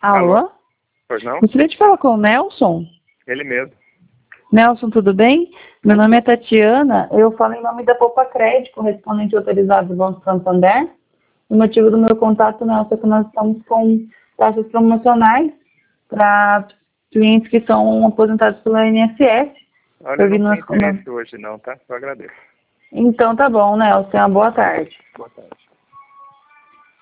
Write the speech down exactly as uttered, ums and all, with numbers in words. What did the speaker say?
Alô? Alô? Pois não? Gostaria de falar com o Nelson. Ele mesmo. Nelson, tudo bem? Meu nome é Tatiana, eu falo em nome da Poupa Crédito, correspondente autorizado do Banco Santander. O motivo do meu contato, Nelson, é que nós estamos com taxas promocionais para clientes que são aposentados pela I N S S. Olha, Eu eu vi não nas... tenho interesse hoje não, tá? Eu agradeço. Então tá bom, Nelson, uma boa tarde. Boa tarde.